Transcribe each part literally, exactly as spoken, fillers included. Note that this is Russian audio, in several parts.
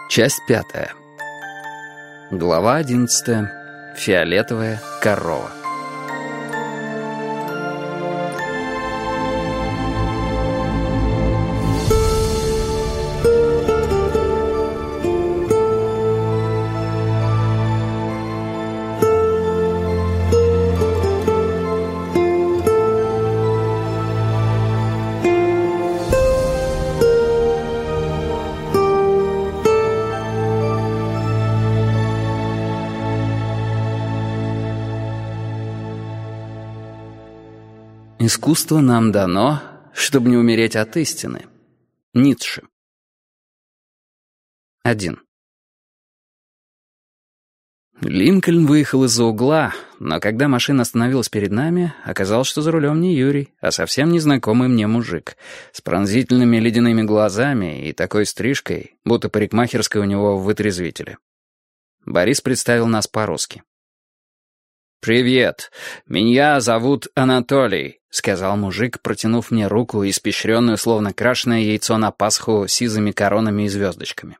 Часть пятая. Глава одиннадцатая. Фиолетовая корова. Искусство нам дано, чтобы не умереть от истины. Ницше. Один. Линкольн выехал из-за угла, но когда машина остановилась перед нами, оказалось, что за рулем не Юрий, а совсем незнакомый мне мужик, с пронзительными ледяными глазами и такой стрижкой, будто парикмахерская у него в вытрезвителе. Борис представил нас по-русски. «Привет, меня зовут Анатолий», — сказал мужик, протянув мне руку, испещренную, словно крашеное яйцо на Пасху, сизыми коронами и звездочками.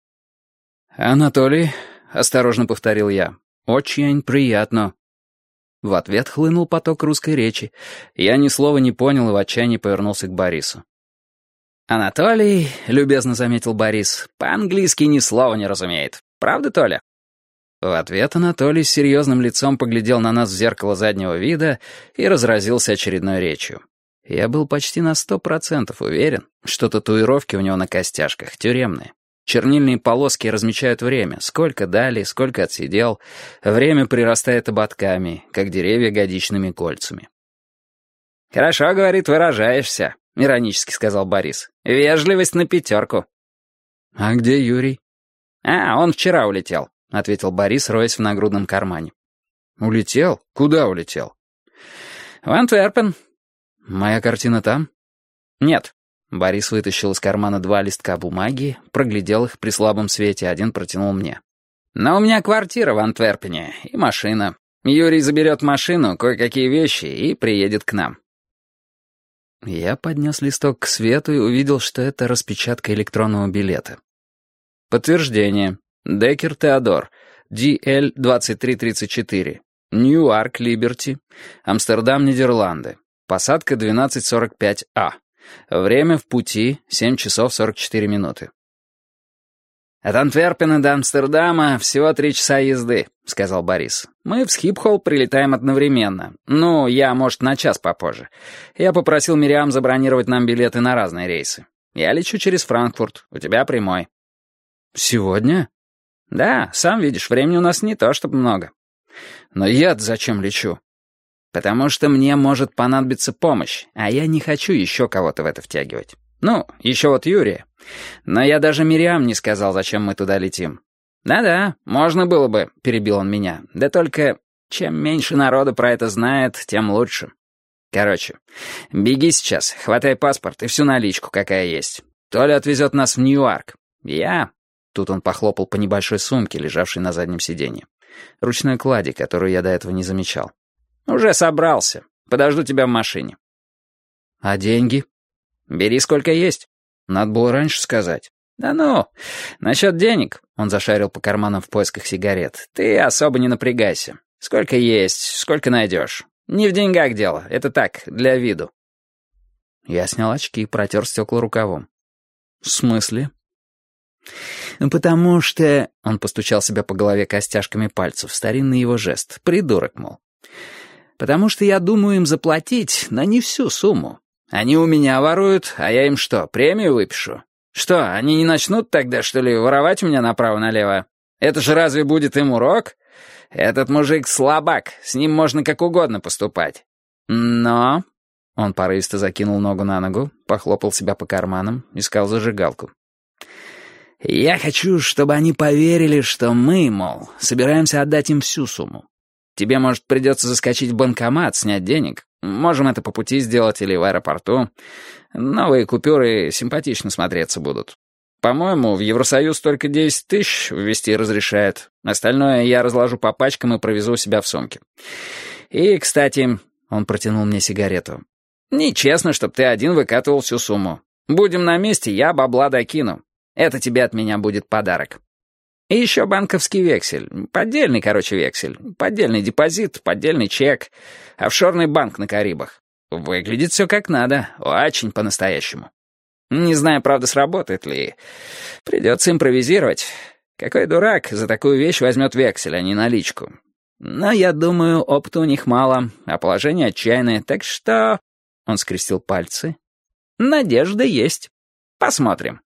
«Анатолий», — осторожно повторил я, — «очень приятно». В ответ хлынул поток русской речи. Я ни слова не понял и в отчаянии повернулся к Борису. «Анатолий», — любезно заметил Борис, — «по-английски ни слова не разумеет. Правда, Толя?» В ответ Анатолий с серьезным лицом поглядел на нас в зеркало заднего вида и разразился очередной речью. Я был почти на сто процентов уверен, что татуировки у него на костяшках тюремные. Чернильные полоски размечают время, сколько дали, сколько отсидел. Время прирастает ободками, как деревья годичными кольцами. «Хорошо, — говорит, — выражаешься», — иронически сказал Борис. «Вежливость на пятерку». «А где Юрий?» «А, он вчера улетел», — ответил Борис, роясь в нагрудном кармане. «Улетел? Куда улетел?» «В Антверпен». «Моя картина там?» «Нет». Борис вытащил из кармана два листка бумаги, проглядел их при слабом свете, один протянул мне. «Но у меня квартира в Антверпене и машина. Юрий заберет машину, кое-какие вещи и приедет к нам». Я поднес листок к свету и увидел, что это распечатка электронного билета. «Подтверждение. Деккер Теодор, ди эл двадцать три тридцать четыре, Ньюарк, Либерти, Амстердам, Нидерланды. Посадка двенадцать сорок пять а. Время в пути семь часов сорок четыре минуты». «От Антверпена до Амстердама всего три часа езды», — сказал Борис. «Мы в Схипхол прилетаем одновременно. Ну, я, может, на час попозже. Я попросил Мириам забронировать нам билеты на разные рейсы. Я лечу через Франкфурт, у тебя прямой». «Сегодня?» «Да, сам видишь, времени у нас не то чтобы много». «Но я-то зачем лечу?» «Потому что мне может понадобиться помощь, а я не хочу еще кого-то в это втягивать. Ну, еще вот Юрия. Но я даже Мириам не сказал, зачем мы туда летим». «Да-да, можно было бы», — перебил он меня. «Да только чем меньше народу про это знает, тем лучше. Короче, беги сейчас, хватай паспорт и всю наличку, какая есть. Толя отвезет нас в Ньюарк. Я...» Тут он похлопал по небольшой сумке, лежавшей на заднем сиденье. Ручной клади, которую я до этого не замечал. «Уже собрался. Подожду тебя в машине». «А деньги?» «Бери сколько есть». «Надо было раньше сказать». «Да ну, насчет денег», — он зашарил по карманам в поисках сигарет, «ты особо не напрягайся. Сколько есть, сколько найдешь. Не в деньгах дело, это так, для виду». Я снял очки и протер стекла рукавом. «В смысле?» «Потому что...» — он постучал себя по голове костяшками пальцев, старинный его жест. Придурок, мол. «Потому что я думаю им заплатить, но не всю сумму. Они у меня воруют, а я им что, премию выпишу? Что, они не начнут тогда, что ли, воровать у меня направо-налево? Это же разве будет им урок? Этот мужик слабак, с ним можно как угодно поступать. Но...» Он порывисто закинул ногу на ногу, похлопал себя по карманам, искал зажигалку. «Я хочу, чтобы они поверили, что мы, мол, собираемся отдать им всю сумму. Тебе, может, придется заскочить в банкомат, снять денег. Можем это по пути сделать или в аэропорту. Новые купюры симпатично смотреться будут. По-моему, в Евросоюз только десять тысяч ввести разрешают. Остальное я разложу по пачкам и провезу у себя в сумке. И, кстати...» Он протянул мне сигарету. «Нечестно, чтоб ты один выкатывал всю сумму. Будем на месте, я бабла докину. Это тебе от меня будет подарок. И еще банковский вексель. Поддельный, короче, вексель. Поддельный депозит, поддельный чек. Офшорный банк на Карибах. Выглядит все как надо. Очень по-настоящему. Не знаю, правда, сработает ли. Придется импровизировать. Какой дурак за такую вещь возьмет вексель, а не наличку. Но я думаю, опыта у них мало, а положение отчаянное, так что... Он скрестил пальцы. Надежда есть. Посмотрим.